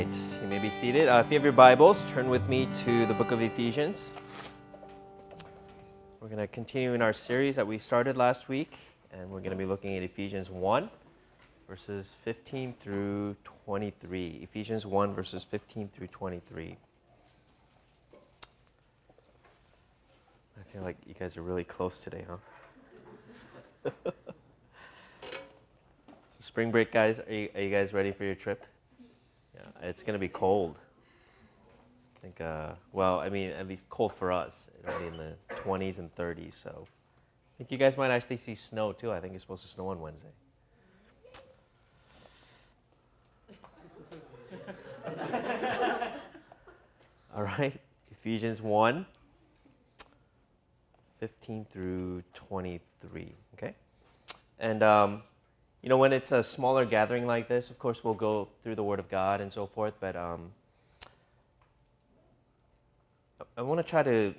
You may be seated. If you have your Bibles, turn with me to the book of Ephesians. We're going to continue in our series that we started last week, and we're going to be looking at Ephesians 1, verses 15 through 23. Ephesians 1, verses 15 through 23. I feel like you guys are really close today, huh? So spring break, guys, are you guys ready for your trip? Yeah, it's going to be cold. I think, at least cold for us. It'll be in the 20s and 30s, so I think you guys might actually see snow too. I think it's supposed to snow on Wednesday. All right, Ephesians 1, 15 through 23, okay? And, when it's a smaller gathering like this, of course, we'll go through the Word of God and so forth, but I want to try to,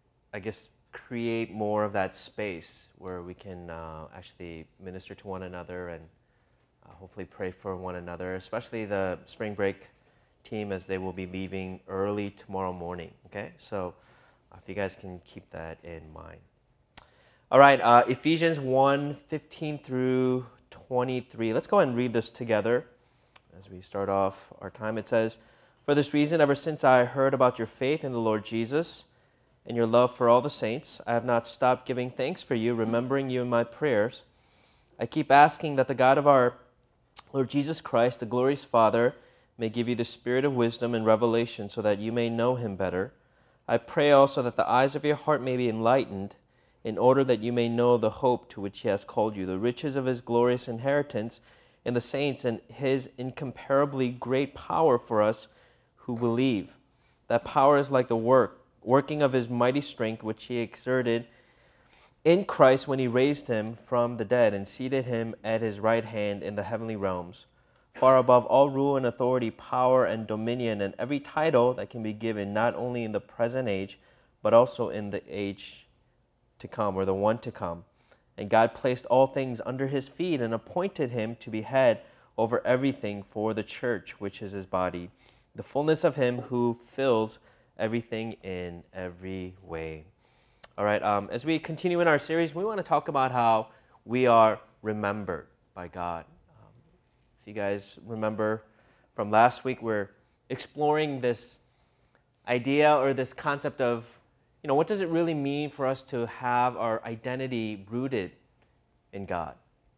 create more of that space where we can actually minister to one another and hopefully pray for one another, especially the spring break team as they will be leaving early tomorrow morning, okay? So if you guys can keep that in mind. All right, Ephesians 1, 15 through 23. Let's go ahead and read this together as we start off our time. It says, "For this reason, ever since I heard about your faith in the Lord Jesus and your love for all the saints, I have not stopped giving thanks for you, remembering you in my prayers. I keep asking that the God of our Lord Jesus Christ, the glorious Father, may give you the spirit of wisdom and revelation so that you may know him better. I pray also that the eyes of your heart may be enlightened, in order that you may know the hope to which he has called you, the riches of his glorious inheritance in the saints, and his incomparably great power for us who believe. That power is like the working of his mighty strength, which he exerted in Christ when he raised him from the dead and seated him at his right hand in the heavenly realms, far above all rule and authority, power and dominion, and every title that can be given, not only in the present age, but also in the age to come, or the one to come. And God placed all things under his feet and appointed him to be head over everything for the church, which is his body, the fullness of him who fills everything in every way." All right, as we continue in our series, we want to talk about how we are remembered by God. If you guys remember from last week, we're exploring this idea or this concept of, what does it really mean for us to have our identity rooted in God?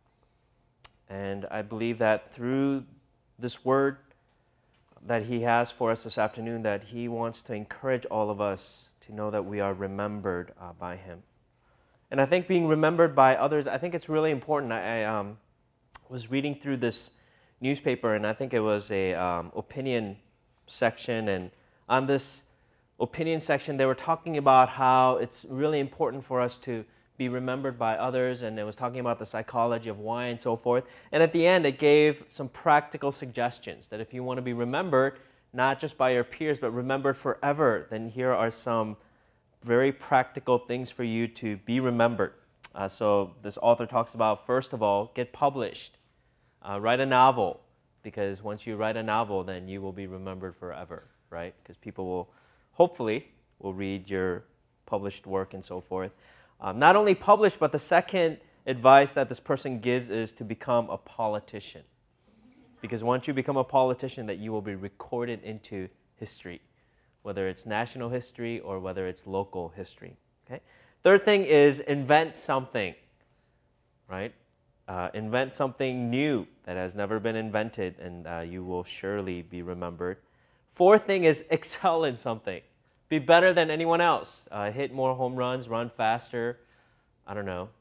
And I believe that through this word that he has for us this afternoon, that he wants to encourage all of us to know that we are remembered by him. And I think being remembered by others, I think it's really important. I was reading through this newspaper, and I think it was a opinion section, and on this opinion section, they were talking about how it's really important for us to be remembered by others, and it was talking about the psychology of why and so forth. And at the end, it gave some practical suggestions that if you want to be remembered, not just by your peers, but remembered forever, then here are some very practical things for you to be remembered. So this author talks about, first of all, get published. Write a novel, because once you write a novel, then you will be remembered forever, right? Because people will hopefully will read your published work and so forth. Not only published, but the second advice that this person gives is to become a politician. Because once you become a politician, that you will be recorded into history, whether it's national history or whether it's local history. Okay? Third thing is invent something, right? Invent something new that has never been invented, and you will surely be remembered. Fourth thing is excel in something. Be better than anyone else. Hit more home runs, run faster. I don't know.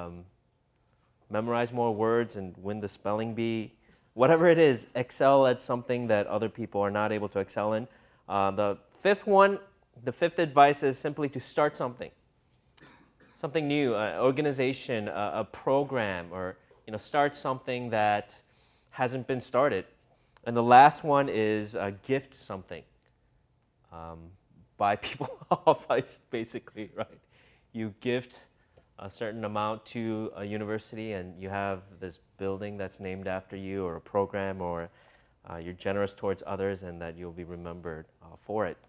Memorize more words and win the spelling bee. Whatever it is, excel at something that other people are not able to excel in. The fifth advice is simply to start something. Something new, an organization, a program, or start something that hasn't been started. And the last one is gift something. Buy people off, basically, right? You gift a certain amount to a university, and you have this building that's named after you, or a program, or you're generous towards others, and that you'll be remembered for it.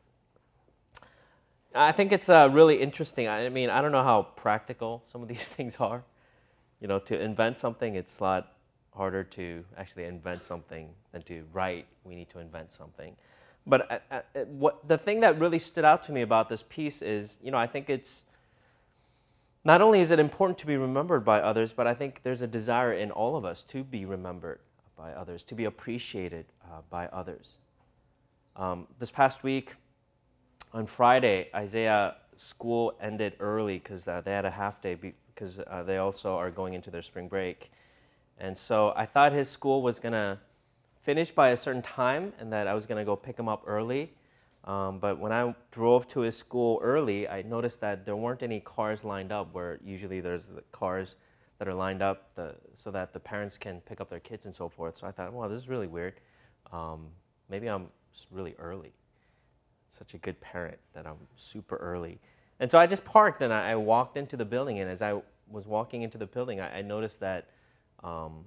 I think it's really interesting. I mean, I don't know how practical some of these things are. You know, to invent something, it's a lot harder to actually invent something than to write. We need to invent something. But what the thing that really stood out to me about this piece is, you know, I think it's not only is it important to be remembered by others, but I think there's a desire in all of us to be remembered by others, to be appreciated by others. This past week, on Friday, Isaiah school ended early because they had a half day because they also are going into their spring break. And so I thought his school was going to finish by a certain time and that I was going to go pick him up early. But when I drove to his school early, I noticed that there weren't any cars lined up where usually there's the cars that are lined up so that the parents can pick up their kids and so forth. So I thought, wow, this is really weird. Maybe I'm just really early. Such a good parent that I'm super early. And so I just parked and I walked into the building. And as I was walking into the building, I noticed that what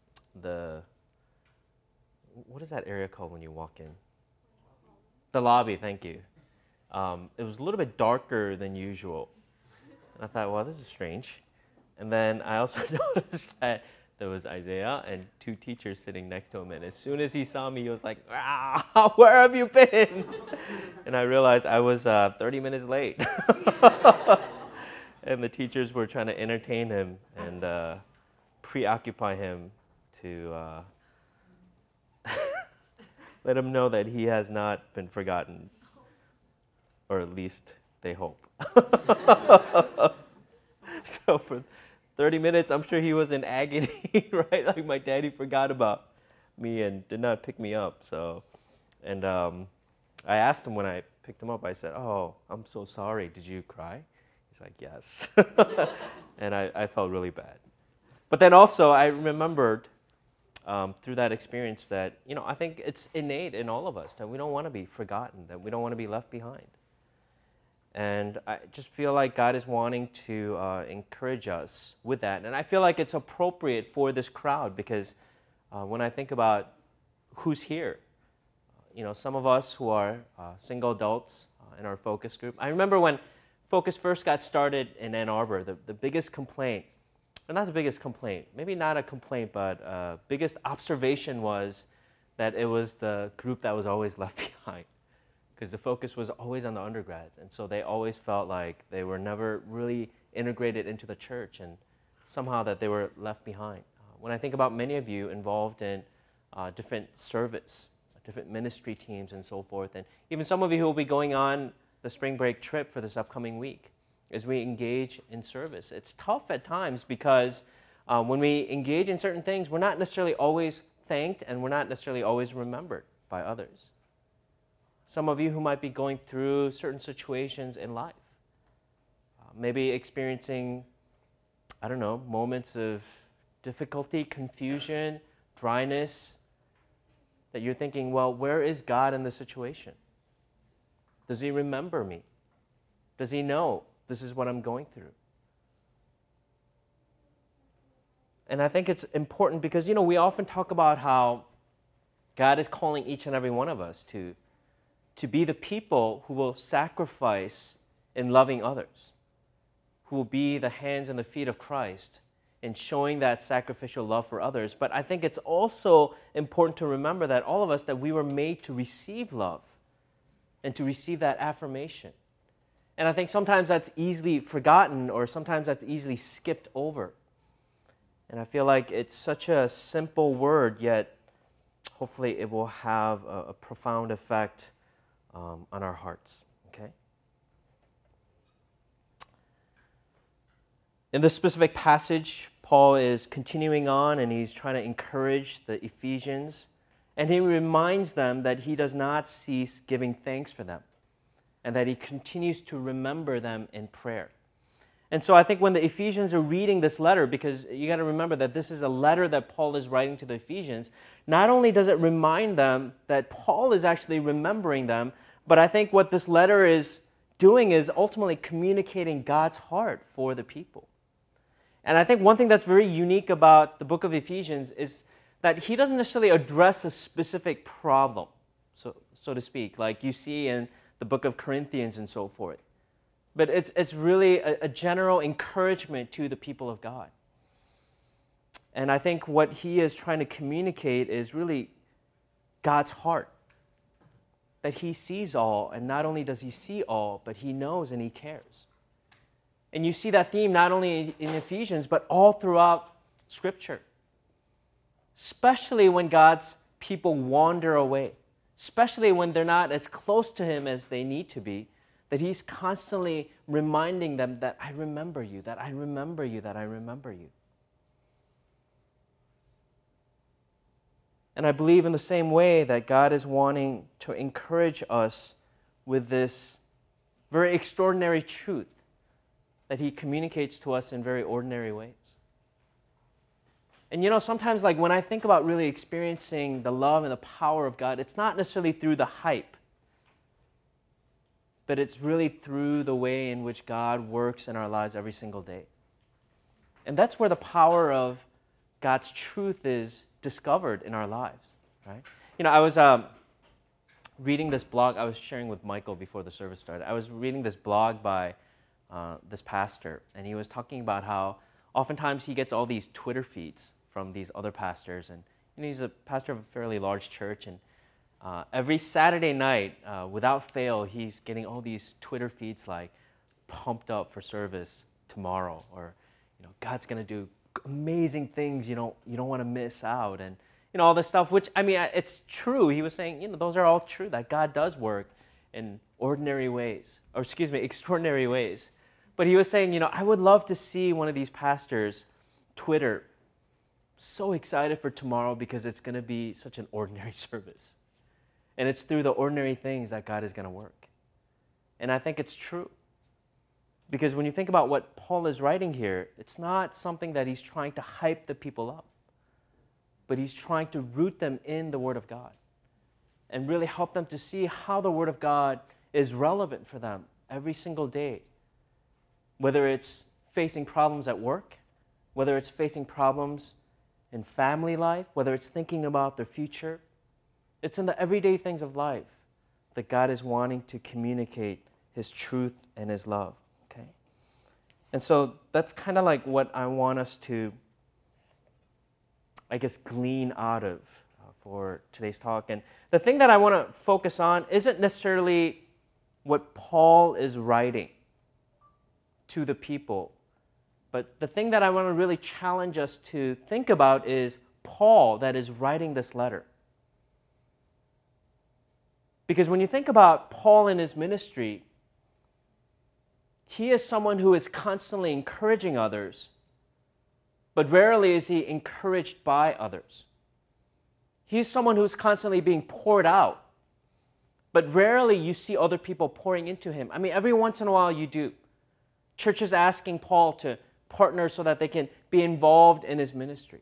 is that area called when you walk in? The lobby, thank you. It was a little bit darker than usual. And I thought, well, this is strange. And then I also noticed that there was Isaiah and two teachers sitting next to him. And as soon as he saw me, he was like, where have you been? And I realized I was 30 minutes late. And the teachers were trying to entertain him and preoccupy him to let him know that he has not been forgotten, or at least they hope. So for 30 minutes, I'm sure he was in agony, right? Like my daddy forgot about me and did not pick me up. So, and I asked him when I picked him up, I said, oh, I'm so sorry. Did you cry? He's like, yes. And I felt really bad. But then also I remembered through that experience that, you know, I think it's innate in all of us that we don't want to be forgotten, that we don't want to be left behind. And I just feel like God is wanting to encourage us with that. And I feel like it's appropriate for this crowd because when I think about who's here, you know, some of us who are single adults in our focus group. I remember when Focus first got started in Ann Arbor, the biggest complaint, or not the biggest complaint, maybe not a complaint, but biggest observation was that it was the group that was always left behind. Because the focus was always on the undergrads. And so they always felt like they were never really integrated into the church and somehow that they were left behind. When I think about many of you involved in different service, different ministry teams and so forth, and even some of you who will be going on the spring break trip for this upcoming week, as we engage in service. It's tough at times because when we engage in certain things, we're not necessarily always thanked and we're not necessarily always remembered by others. Some of you who might be going through certain situations in life, maybe experiencing, I don't know, moments of difficulty, confusion, dryness, that you're thinking, well, where is God in this situation? Does he remember me? Does he know this is what I'm going through? And I think it's important because, you know, we often talk about how God is calling each and every one of us to be the people who will sacrifice in loving others, who will be the hands and the feet of Christ in showing that sacrificial love for others. But I think it's also important to remember that all of us, that we were made to receive love and to receive that affirmation. And I think sometimes that's easily forgotten or sometimes that's easily skipped over. And I feel like it's such a simple word, yet hopefully it will have a profound effect on our hearts, okay? In this specific passage, Paul is continuing on and he's trying to encourage the Ephesians, and he reminds them that he does not cease giving thanks for them and that he continues to remember them in prayer. And so I think when the Ephesians are reading this letter, because you got to remember that this is a letter that Paul is writing to the Ephesians, not only does it remind them that Paul is actually remembering them, but I think what this letter is doing is ultimately communicating God's heart for the people. And I think one thing that's very unique about the book of Ephesians is that he doesn't necessarily address a specific problem, so to speak, like you see in the book of Corinthians and so forth. But it's really a general encouragement to the people of God. And I think what he is trying to communicate is really God's heart. That he sees all, and not only does he see all, but he knows and he cares. And you see that theme not only in Ephesians, but all throughout Scripture. Especially when God's people wander away. Especially when they're not as close to him as they need to be. That he's constantly reminding them that I remember you, that I remember you, that I remember you. And I believe in the same way that God is wanting to encourage us with this very extraordinary truth that he communicates to us in very ordinary ways. And sometimes like when I think about really experiencing the love and the power of God, it's not necessarily through the hype, but it's really through the way in which God works in our lives every single day. And that's where the power of God's truth is discovered in our lives, right? I was reading this blog. I was sharing with Michael before the service started. I was reading this blog by this pastor, and he was talking about how oftentimes he gets all these Twitter feeds from these other pastors, and he's a pastor of a fairly large church, and every Saturday night, without fail, he's getting all these Twitter feeds like pumped up for service tomorrow, or God's going to do amazing things you don't want to miss out, and all this stuff, which it's true. He was saying those are all true, that God does work in extraordinary ways. But he was saying, I would love to see one of these pastors Twitter so excited for tomorrow because it's going to be such an ordinary service. And it's through the ordinary things that God is going to work. And I think it's true. Because when you think about what Paul is writing here, it's not something that he's trying to hype the people up, but he's trying to root them in the Word of God and really help them to see how the Word of God is relevant for them every single day. Whether it's facing problems at work, whether it's facing problems in family life, whether it's thinking about their future, it's in the everyday things of life that God is wanting to communicate his truth and his love. Okay? And so that's kind of like what I want us to, glean out of for today's talk. And the thing that I want to focus on isn't necessarily what Paul is writing to the people, but the thing that I want to really challenge us to think about is Paul that is writing this letter. Because when you think about Paul and his ministry, he is someone who is constantly encouraging others, but rarely is he encouraged by others. He is someone who is constantly being poured out, but rarely you see other people pouring into him. Every once in a while you do. Churches asking Paul to partner so that they can be involved in his ministry.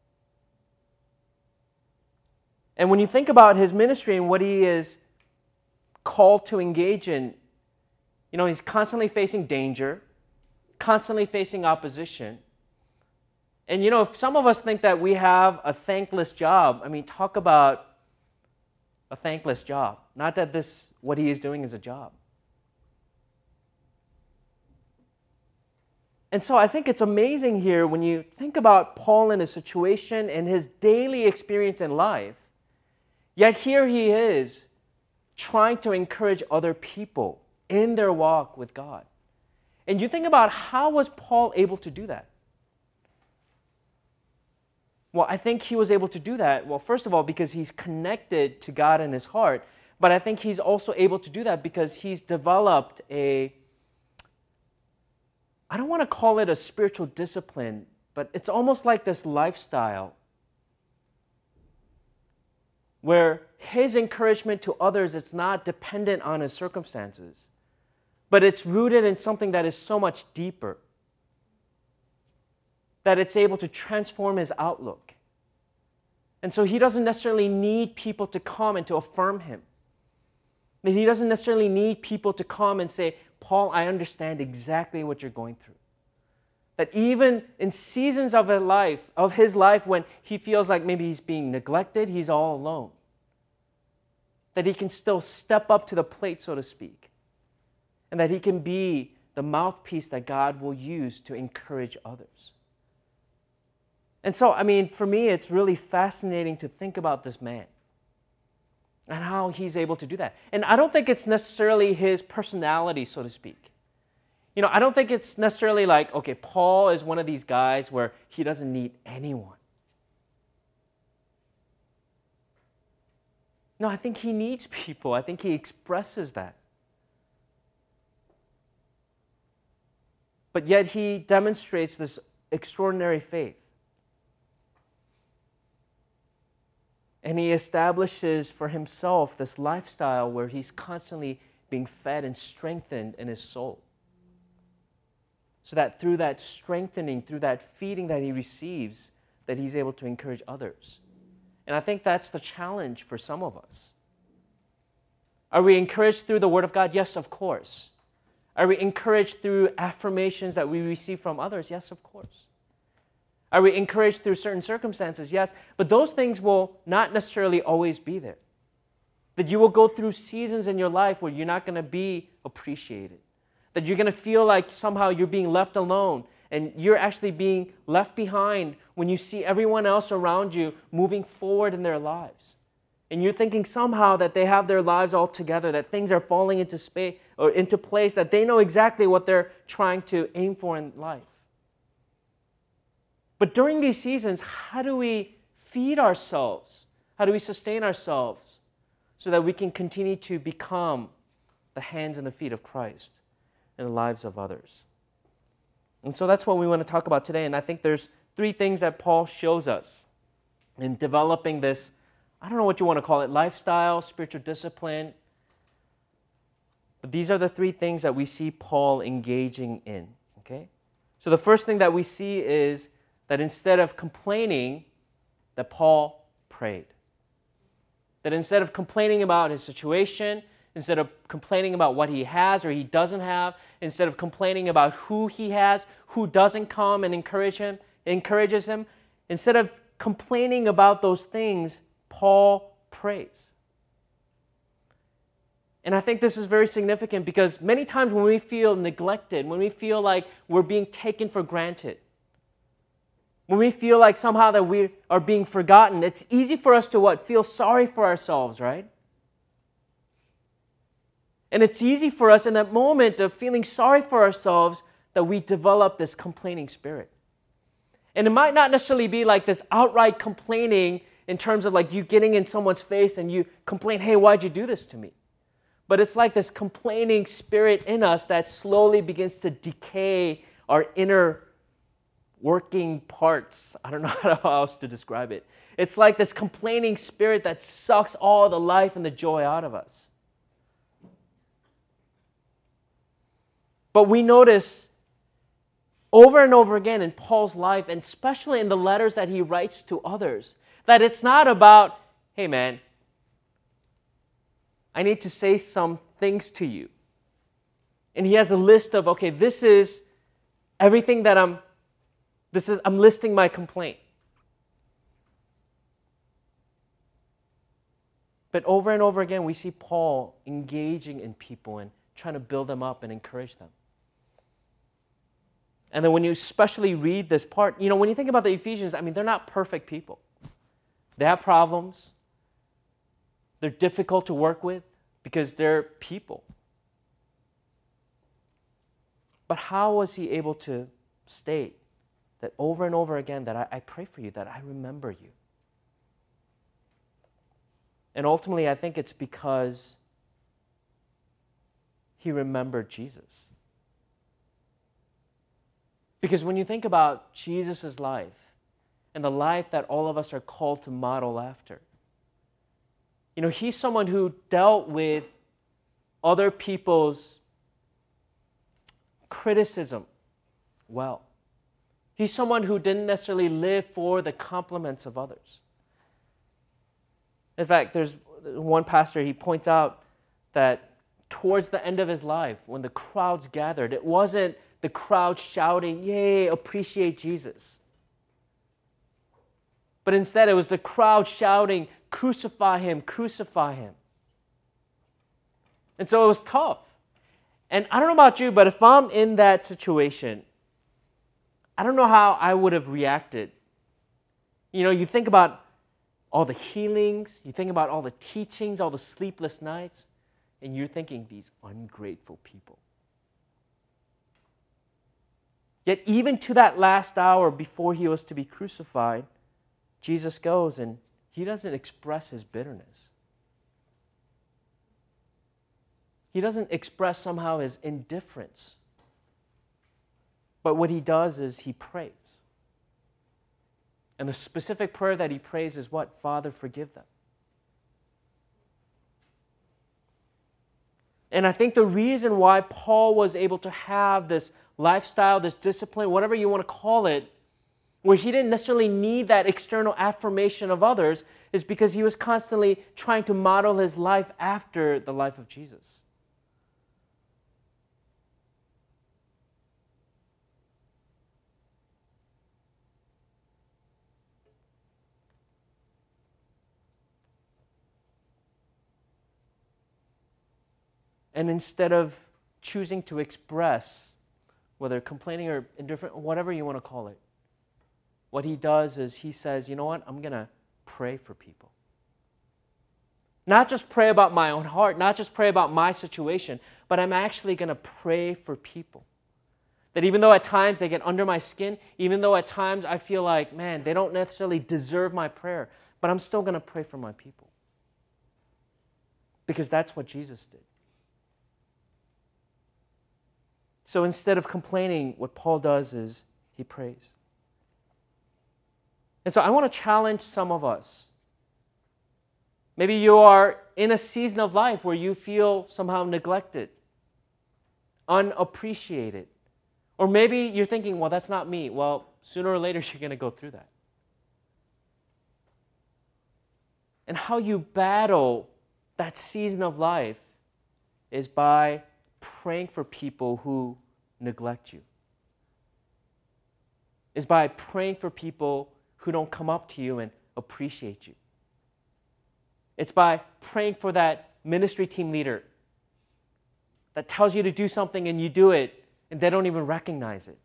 And when you think about his ministry and what he is called to engage in, he's constantly facing danger, constantly facing opposition. And if some of us think that we have a thankless job, talk about a thankless job. Not that what he is doing is a job. And so I think it's amazing here when you think about Paul and his situation and his daily experience in life, yet here he is trying to encourage other people in their walk with God. And you think about, how was Paul able to do that? Well, I think he was able to do that, first of all, because he's connected to God in his heart, but I think he's also able to do that because he's developed I don't want to call it a spiritual discipline, but it's almost like this lifestyle where his encouragement to others, it's not dependent on his circumstances, but it's rooted in something that is so much deeper, that it's able to transform his outlook. And so he doesn't necessarily need people to come and to affirm him. That he doesn't necessarily need people to come and say, Paul, I understand exactly what you're going through. That even in seasons of his life when he feels like maybe he's being neglected, he's all alone, that he can still step up to the plate, so to speak, and that he can be the mouthpiece that God will use to encourage others. And so, for me, it's really fascinating to think about this man and how he's able to do that. And I don't think it's necessarily his personality, so to speak. I don't think it's necessarily like, okay, Paul is one of these guys where he doesn't need anyone. No, I think he needs people. I think he expresses that. But yet he demonstrates this extraordinary faith. And he establishes for himself this lifestyle where he's constantly being fed and strengthened in his soul. So that through that strengthening, through that feeding that he receives, that he's able to encourage others. And I think that's the challenge for some of us. Are we encouraged through the Word of God? Yes, of course. Are we encouraged through affirmations that we receive from others? Yes, of course. Are we encouraged through certain circumstances? Yes. But those things will not necessarily always be there. That you will go through seasons in your life where you're not going to be appreciated. That you're going to feel like somehow you're being left alone and you're actually being left behind when you see everyone else around you moving forward in their lives. And you're thinking somehow that they have their lives all together, that things are falling into space or into place, that they know exactly what they're trying to aim for in life. But during these seasons, how do we feed ourselves? How do we sustain ourselves so that we can continue to become the hands and the feet of Christ in the lives of others? And so that's what we want to talk about today. And I think there's 3 things that Paul shows us in developing this, I don't know what you want to call it, lifestyle, spiritual discipline. But these are the 3 things that we see Paul engaging in. Okay? So the first thing that we see is that instead of complaining, that Paul prayed. That instead of complaining about his situation, instead of complaining about what he has or he doesn't have, instead of complaining about who he has, who doesn't come and encourages him, instead of complaining about those things, Paul prays. And I think this is very significant because many times when we feel neglected, when we feel like we're being taken for granted, when we feel like somehow that we are being forgotten, it's easy for us to what? Feel sorry for ourselves, right? And it's easy for us in that moment of feeling sorry for ourselves that we develop this complaining spirit. And it might not necessarily be like this outright complaining in terms of like you getting in someone's face and you complain, hey, why'd you do this to me? But it's like this complaining spirit in us that slowly begins to decay our inner working parts. I don't know how else to describe it. It's like this complaining spirit that sucks all the life and the joy out of us. But we notice over and over again in Paul's life, and especially in the letters that he writes to others, that it's not about, hey man, I need to say some things to you. And he has a list of, okay, this is everything that I'm listing my complaint. But over and over again, we see Paul engaging in people and trying to build them up and encourage them. And then when you especially read this part, when you think about the Ephesians, they're not perfect people. They have problems. They're difficult to work with because they're people. But how was he able to state that over and over again that I pray for you, that I remember you? And ultimately, I think it's because he remembered Jesus. Because when you think about Jesus' life and the life that all of us are called to model after, he's someone who dealt with other people's criticism well. He's someone who didn't necessarily live for the compliments of others. In fact, there's one pastor, he points out that towards the end of his life, when the crowds gathered, it wasn't the crowd shouting, "Yay, appreciate Jesus." But instead, it was the crowd shouting, "Crucify him, crucify him." And so it was tough. And I don't know about you, but if I'm in that situation, I don't know how I would have reacted. You know, you think about all the healings, you think about all the teachings, all the sleepless nights, and you're thinking, these ungrateful people. Yet even to that last hour before he was to be crucified, Jesus goes and he doesn't express his bitterness. He doesn't express somehow his indifference. But what he does is he prays. And the specific prayer that he prays is what? "Father, forgive them." And I think the reason why Paul was able to have this lifestyle, this discipline, whatever you want to call it, where he didn't necessarily need that external affirmation of others, is because he was constantly trying to model his life after the life of Jesus. And instead of choosing to express, whether complaining or indifferent, whatever you want to call it, what he does is he says, "You know what? I'm going to pray for people." Not just pray about my own heart, not just pray about my situation, but I'm actually going to pray for people. That even though at times they get under my skin, even though at times I feel like, man, they don't necessarily deserve my prayer, but I'm still going to pray for my people. Because that's what Jesus did. So instead of complaining, what Paul does is he prays. And so I want to challenge some of us. Maybe you are in a season of life where you feel somehow neglected, unappreciated. Or maybe you're thinking, well, that's not me. Well, sooner or later you're going to go through that. And how you battle that season of life is by praying for people who neglect you. Is by praying for people who don't come up to you and appreciate you. It's by praying for that ministry team leader that tells you to do something and you do it and they don't even recognize it.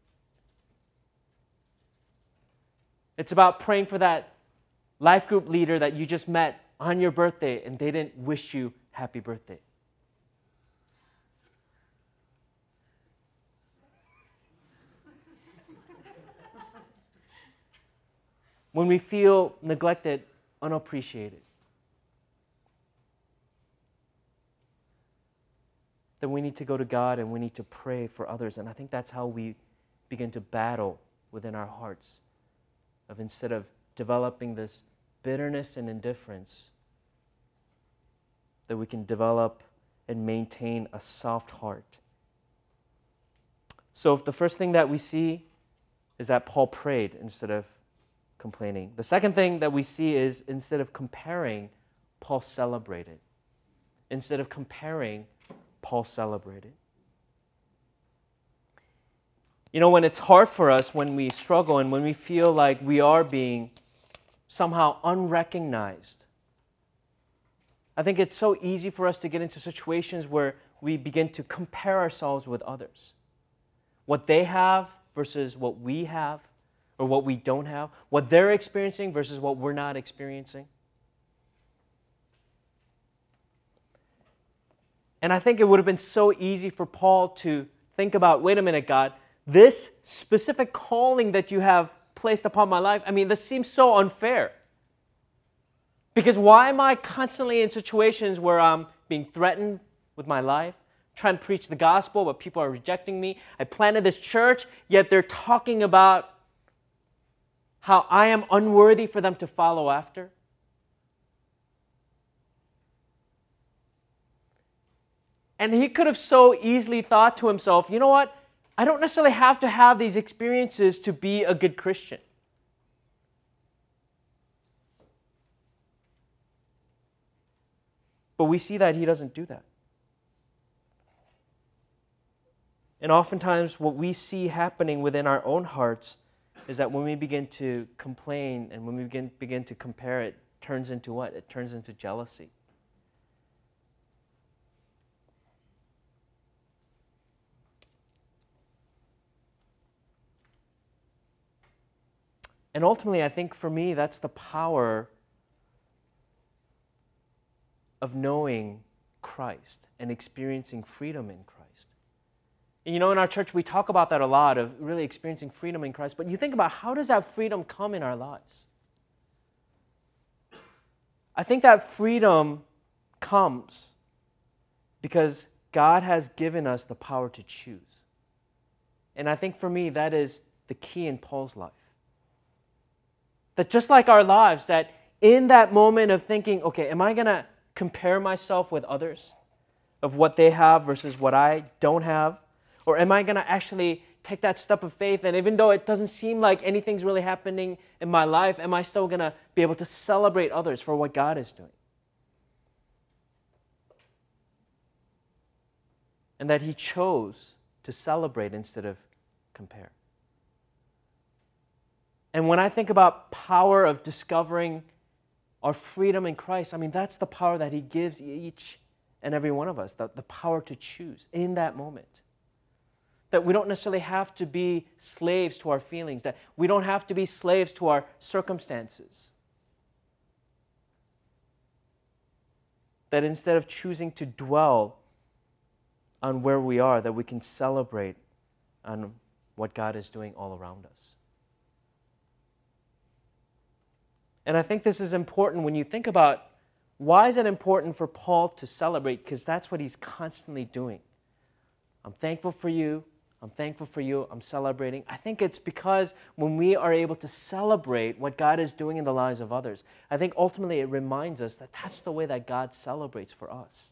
It's about praying for that life group leader that you just met on your birthday and they didn't wish you happy birthday. When we feel neglected, unappreciated, then we need to go to God and we need to pray for others. And I think that's how we begin to battle within our hearts. Of instead of developing this bitterness and indifference, that we can develop and maintain a soft heart. So if the first thing that we see is that Paul prayed instead of complaining. The second thing that we see is instead of comparing, Paul celebrated. Instead of comparing, Paul celebrated. You know, when it's hard for us, when we struggle and when we feel like we are being somehow unrecognized, I think it's so easy for us to get into situations where we begin to compare ourselves with others. What they have versus what we have, or what we don't have, what they're experiencing versus what we're not experiencing. And I think it would have been so easy for Paul to think about, wait a minute, God, this specific calling that you have placed upon my life, I mean, this seems so unfair. Because why am I constantly in situations where I'm being threatened with my life, trying to preach the gospel, but people are rejecting me? I planted this church, yet they're talking about how I am unworthy for them to follow after. And he could have so easily thought to himself, you know what? I don't necessarily have to have these experiences to be a good Christian. But we see that he doesn't do that. And oftentimes what we see happening within our own hearts is that when we begin to complain and when we begin to compare, it turns into what? It turns into jealousy. And ultimately, I think for me, that's the power of knowing Christ and experiencing freedom in Christ. And in our church, we talk about that a lot, of really experiencing freedom in Christ. But you think about, how does that freedom come in our lives? I think that freedom comes because God has given us the power to choose. And I think for me, that is the key in Paul's life. That just like our lives, that in that moment of thinking, okay, am I going to compare myself with others of what they have versus what I don't have? Or am I going to actually take that step of faith, and even though it doesn't seem like anything's really happening in my life, am I still going to be able to celebrate others for what God is doing? And that He chose to celebrate instead of compare. And when I think about power of discovering our freedom in Christ, that's the power that He gives each and every one of us, the power to choose in that moment. That we don't necessarily have to be slaves to our feelings, that we don't have to be slaves to our circumstances. That instead of choosing to dwell on where we are, that we can celebrate on what God is doing all around us. And I think this is important when you think about, why is it important for Paul to celebrate? Because that's what he's constantly doing. I'm thankful for you. I'm thankful for you. I'm celebrating. I think it's because when we are able to celebrate what God is doing in the lives of others, I think ultimately it reminds us that that's the way that God celebrates for us.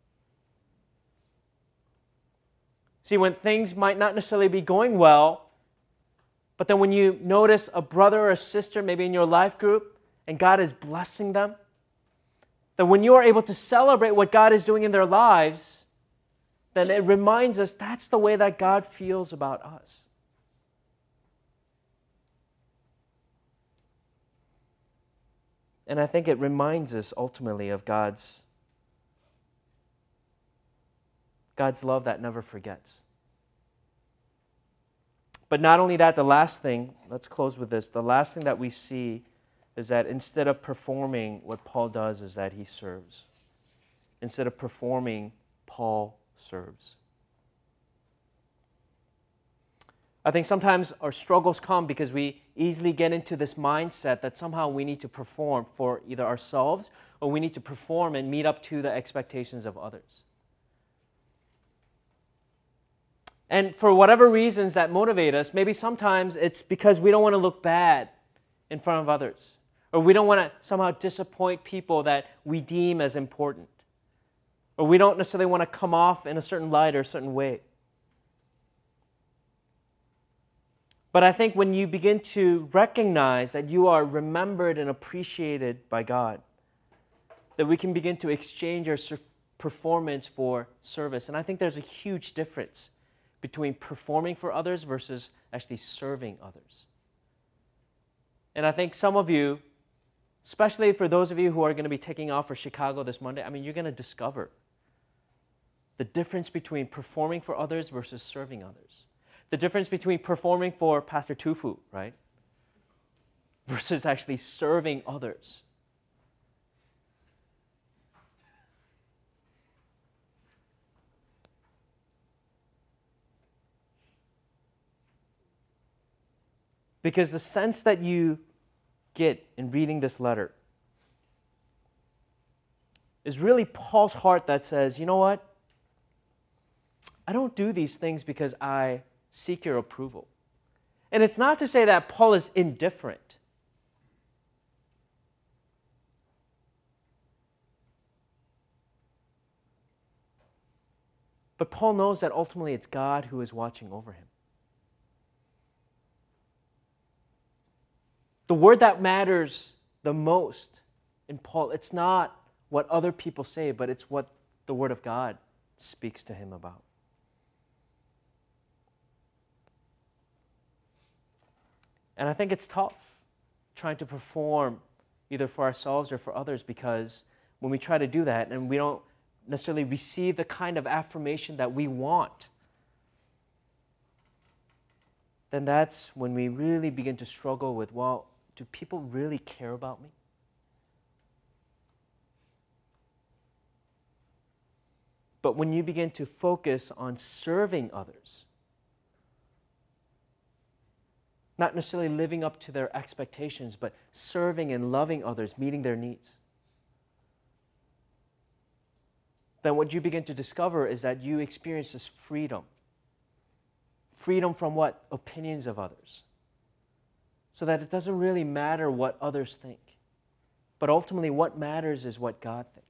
See, when things might not necessarily be going well, but then when you notice a brother or a sister, maybe in your life group, and God is blessing them, that when you are able to celebrate what God is doing in their lives, then it reminds us that's the way that God feels about us. And I think it reminds us ultimately of God's love that never forgets. But not only that, the last thing, let's close with this, the last thing that we see is that instead of performing, what Paul does is that he serves. Instead of performing, Paul serves. I think sometimes our struggles come because we easily get into this mindset that somehow we need to perform for either ourselves or we need to perform and meet up to the expectations of others. And for whatever reasons that motivate us, maybe sometimes it's because we don't want to look bad in front of others. Or we don't want to somehow disappoint people that we deem as important. Or we don't necessarily want to come off in a certain light or a certain way. But I think when you begin to recognize that you are remembered and appreciated by God, that we can begin to exchange our performance for service. And I think there's a huge difference between performing for others versus actually serving others. And I think some of you, especially for those of you who are going to be taking off for Chicago this Monday, you're going to discover the difference between performing for others versus serving others. The difference between performing for Pastor Tufu, right? Versus actually serving others. Because the sense that you get in reading this letter is really Paul's heart that says, you know what? I don't do these things because I seek your approval. And it's not to say that Paul is indifferent. But Paul knows that ultimately it's God who is watching over him. The word that matters the most in Paul, it's not what other people say, but it's what the Word of God speaks to him about. And I think it's tough trying to perform either for ourselves or for others, because when we try to do that and we don't necessarily receive the kind of affirmation that we want, then that's when we really begin to struggle with, well, do people really care about me? But when you begin to focus on serving others, not necessarily living up to their expectations, but serving and loving others, meeting their needs, then what you begin to discover is that you experience this freedom. Freedom from what? Opinions of others. So that it doesn't really matter what others think. But ultimately what matters is what God thinks.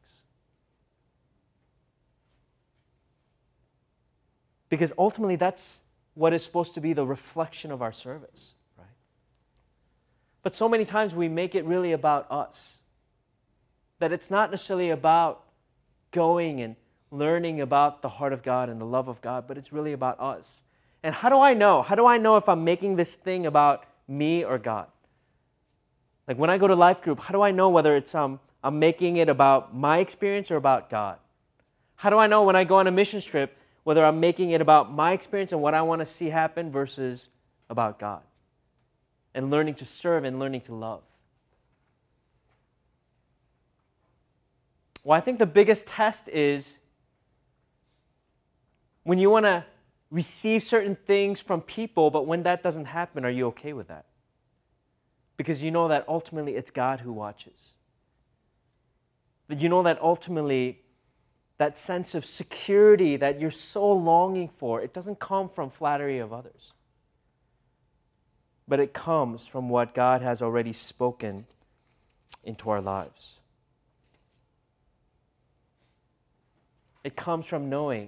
Because ultimately that's what is supposed to be the reflection of our service, right? But so many times we make it really about us. That it's not necessarily about going and learning about the heart of God and the love of God, but it's really about us. And how do I know? How do I know if I'm making this thing about me or God? Like when I go to life group, how do I know whether it's I'm making it about my experience or about God? How do I know when I go on a mission trip whether I'm making it about my experience and what I want to see happen versus about God? And learning to serve and learning to love. Well, I think the biggest test is when you want to receive certain things from people, but when that doesn't happen, are you okay with that? Because you know that ultimately it's God who watches. That you know that ultimately that sense of security that you're so longing for, it doesn't come from flattery of others. But it comes from what God has already spoken into our lives. It comes from knowing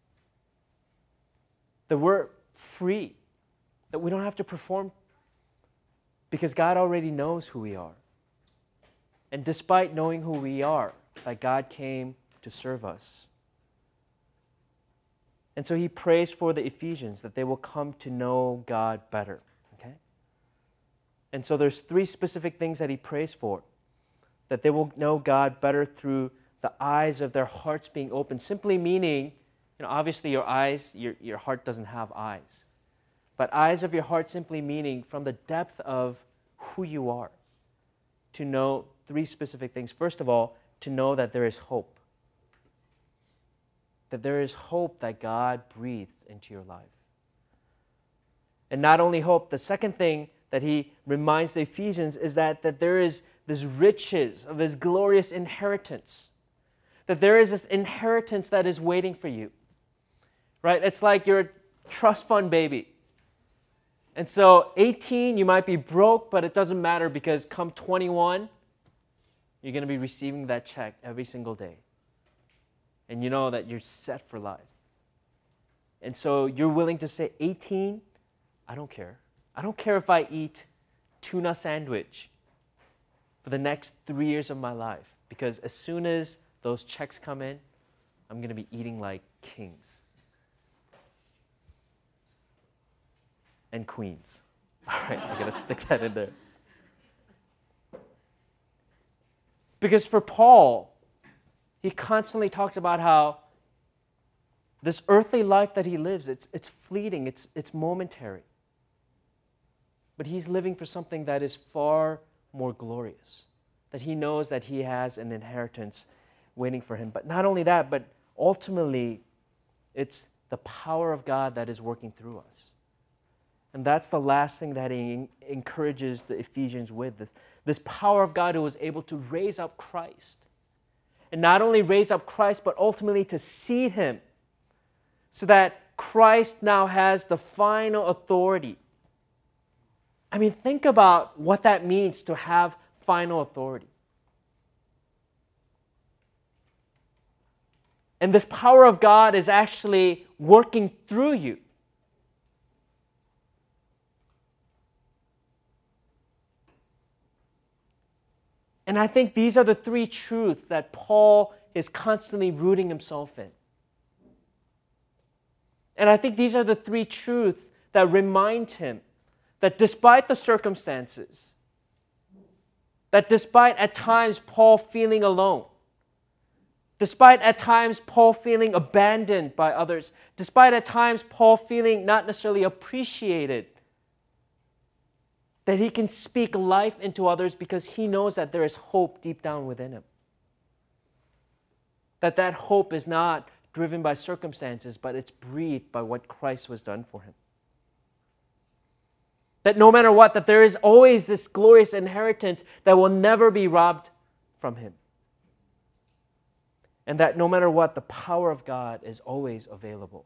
that we're free, that we don't have to perform because God already knows who we are. And despite knowing who we are, that God came to serve us. And so he prays for the Ephesians that they will come to know God better. Okay? And so there's 3 specific things that he prays for. That they will know God better through the eyes of their hearts being open. Simply meaning, obviously your eyes, your heart doesn't have eyes. But eyes of your heart simply meaning from the depth of who you are. To know 3 specific things. First of all, to know that there is hope. That there is hope that God breathes into your life. And not only hope, the second thing that he reminds the Ephesians is that there is this riches of his glorious inheritance. That there is this inheritance that is waiting for you. Right? It's like you're a trust fund baby. And so 18, you might be broke, but it doesn't matter because come 21, you're going to be receiving that check every single day. And you know that you're set for life. And so you're willing to say, 18, I don't care. I don't care if I eat tuna sandwich for the next 3 years of my life. Because as soon as those checks come in, I'm going to be eating like kings. And queens. All right, I'm going to stick that in there. Because for Paul, he constantly talks about how this earthly life that he lives, it's fleeting, it's momentary. But he's living for something that is far more glorious. That he knows that he has an inheritance waiting for him. But not only that, but ultimately, it's the power of God that is working through us. And that's the last thing that he encourages the Ephesians with, this power of God who was able to raise up Christ. And not only raise up Christ, but ultimately to seat him so that Christ now has the final authority. I mean, think about what that means to have final authority. And this power of God is actually working through you. And I think these are the 3 truths that Paul is constantly rooting himself in. And I think these are the 3 truths that remind him that despite the circumstances, that despite at times Paul feeling alone, despite at times Paul feeling abandoned by others, despite at times Paul feeling not necessarily appreciated, that he can speak life into others because he knows that there is hope deep down within him. That hope is not driven by circumstances, but it's breathed by what Christ was done for him. That no matter what, that there is always this glorious inheritance that will never be robbed from him. And that no matter what, the power of God is always available.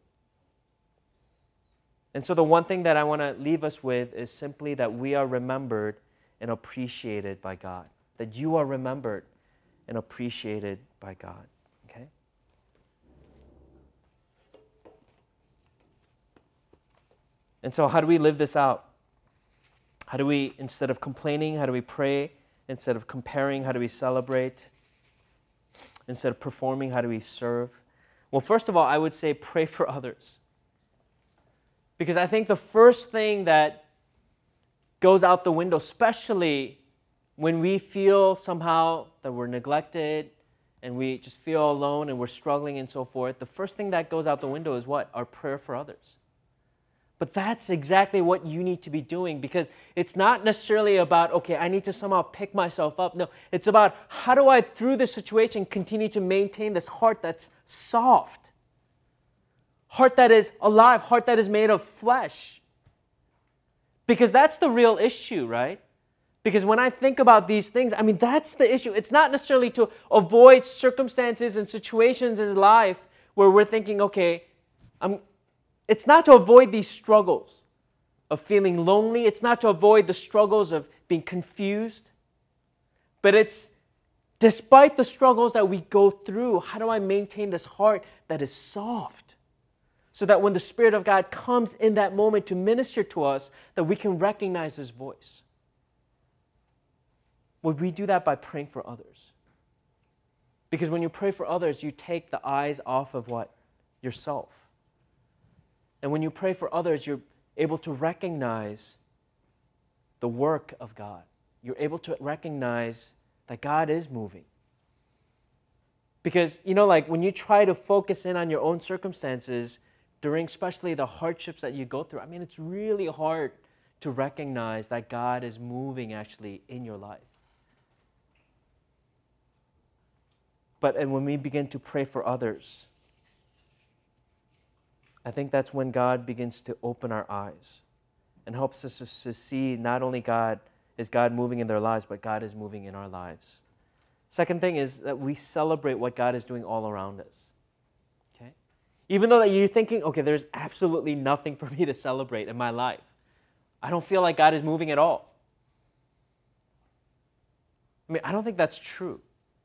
And so the one thing that I want to leave us with is simply that we are remembered and appreciated by God. That you are remembered and appreciated by God. Okay? And so how do we live this out? How do we, instead of complaining, how do we pray? Instead of comparing, how do we celebrate? Instead of performing, how do we serve? Well, first of all, I would say pray for others. Because I think the first thing that goes out the window, especially when we feel somehow that we're neglected and we just feel alone and we're struggling and so forth, the first thing that goes out the window is what? Our prayer for others. But that's exactly what you need to be doing, because it's not necessarily about, okay, I need to somehow pick myself up. No, it's about how do I, through this situation, continue to maintain this heart that's soft, heart that is alive, heart that is made of flesh. Because that's the real issue, right? Because when I think about these things, I mean, that's the issue. It's not necessarily to avoid circumstances and situations in life where we're thinking, okay, it's not to avoid these struggles of feeling lonely. It's not to avoid the struggles of being confused. But it's, despite the struggles that we go through, how do I maintain this heart that is soft? So that when the Spirit of God comes in that moment to minister to us, that we can recognize His voice. Would we do that by praying for others? Because when you pray for others, you take the eyes off of what? Yourself. And when you pray for others, you're able to recognize the work of God. You're able to recognize that God is moving. Because, like when you try to focus in on your own circumstances during especially the hardships that you go through, I mean, it's really hard to recognize that God is moving actually in your life. And when we begin to pray for others, I think that's when God begins to open our eyes and helps us to see not only God moving in their lives, but God is moving in our lives. Second thing is that we celebrate what God is doing all around us. Okay? Even though that you're thinking, okay, there's absolutely nothing for me to celebrate in my life. I don't feel like God is moving at all. I mean, I don't think that's true.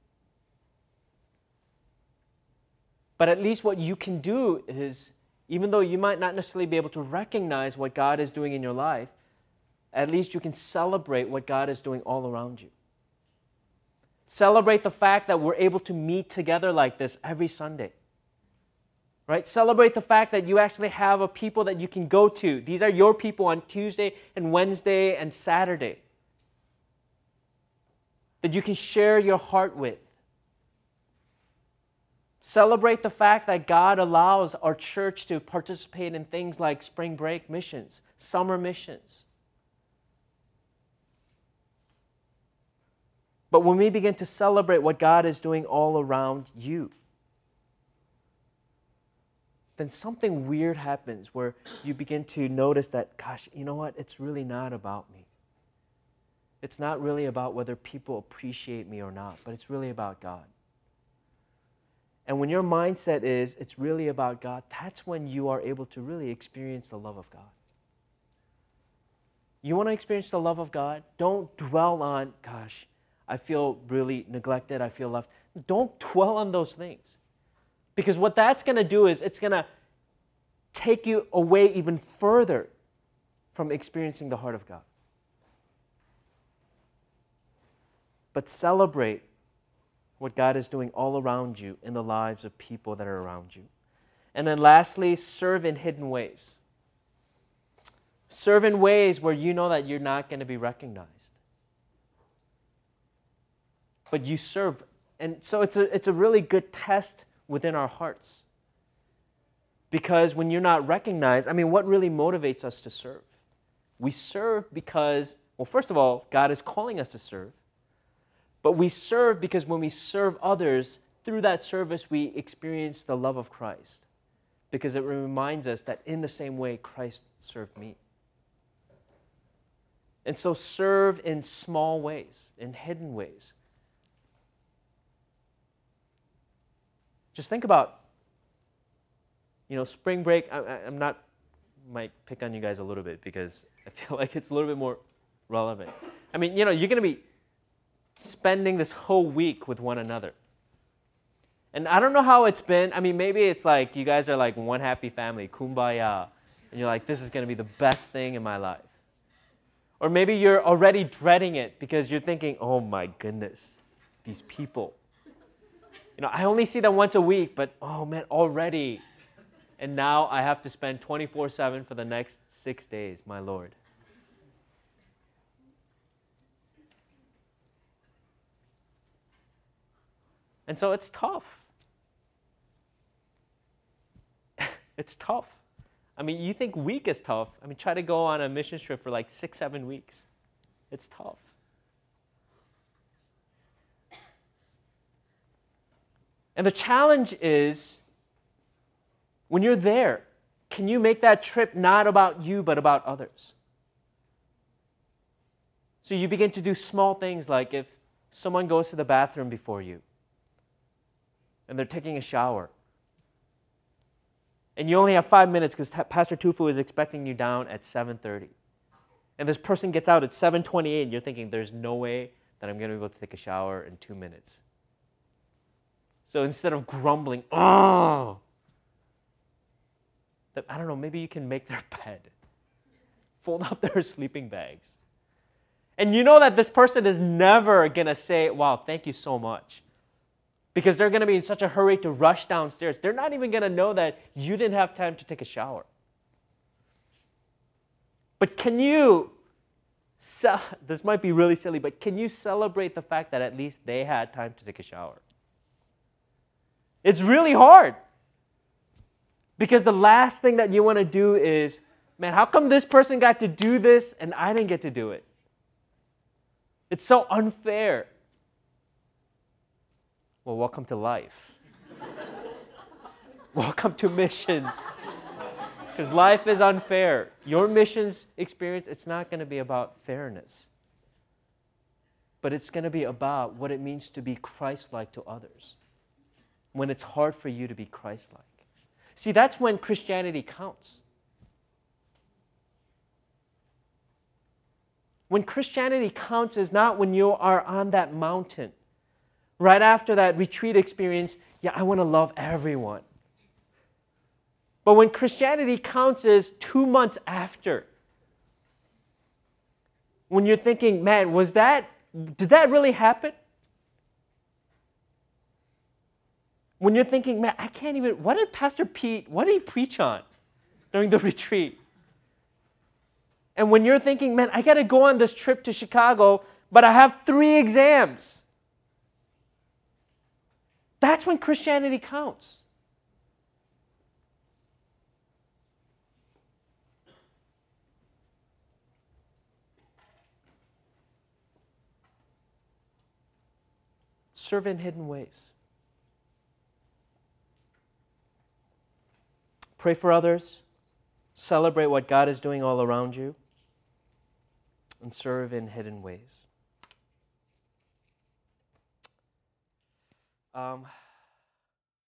But at least what you can do is, even though you might not necessarily be able to recognize what God is doing in your life, at least you can celebrate what God is doing all around you. Celebrate the fact that we're able to meet together like this every Sunday. Right? Celebrate the fact that you actually have a people that you can go to. These are your people on Tuesday and Wednesday and Saturday that you can share your heart with. Celebrate the fact that God allows our church to participate in things like spring break missions, summer missions. But when we begin to celebrate what God is doing all around you, then something weird happens where you begin to notice that, gosh, you know what? It's really not about me. It's not really about whether people appreciate me or not, but it's really about God. And when your mindset is, it's really about God, that's when you are able to really experience the love of God. You want to experience the love of God? Don't dwell on, gosh, I feel really neglected, I feel left. Don't dwell on those things. Because what that's going to do is it's going to take you away even further from experiencing the heart of God. But celebrate what God is doing all around you in the lives of people that are around you. And then lastly, serve in hidden ways. Serve in ways where you know that you're not going to be recognized. But you serve. And so it's a really good test within our hearts. Because when you're not recognized, what really motivates us to serve? We serve because, well, first of all, God is calling us to serve. But we serve because when we serve others, through that service, we experience the love of Christ. Because it reminds us that in the same way, Christ served me. And so serve in small ways, in hidden ways. Just think about, spring break. Might pick on you guys a little bit because I feel like it's a little bit more relevant. You're going to be spending this whole week with one another. And I don't know how it's been. Maybe it's like you guys are like one happy family, kumbaya. And you're like, this is going to be the best thing in my life. Or maybe you're already dreading it because you're thinking, oh my goodness, these people. I only see them once a week, but oh man, already. And now I have to spend 24/7 for the next 6 days, my Lord. And so it's tough. It's tough. You think week is tough. Try to go on a mission trip for like 6-7 weeks. It's tough. And the challenge is, when you're there, can you make that trip not about you, but about others? So you begin to do small things like if someone goes to the bathroom before you, and they're taking a shower, and you only have 5 minutes because Pastor Tufu is expecting you down at 7:30. And this person gets out at 7:28, and you're thinking, there's no way that I'm going to be able to take a shower in 2 minutes. So instead of grumbling, I don't know, maybe you can make their bed, fold up their sleeping bags. And you know that this person is never going to say, wow, thank you so much. Because they're going to be in such a hurry to rush downstairs. They're not even going to know that you didn't have time to take a shower. But can you, this might be really silly, but can you celebrate the fact that at least they had time to take a shower? It's really hard. Because the last thing that you want to do is, man, how come this person got to do this and I didn't get to do it? It's so unfair. Well, welcome to life. Welcome to missions. Because life is unfair. Your missions experience, it's not going to be about fairness. But it's going to be about what it means to be Christ-like to others. When it's hard for you to be Christ-like. See, that's when Christianity counts. When Christianity counts is not when you are on that mountain. Right after that retreat experience, I want to love everyone. But when Christianity counts is 2 months after. When you're thinking, man, did that really happen? When you're thinking, man, I can't even, what did he preach on during the retreat? And when you're thinking, man, I got to go on this trip to Chicago, but I have 3 exams. That's when Christianity counts. Serve in hidden ways. Pray for others. Celebrate what God is doing all around you. And serve in hidden ways.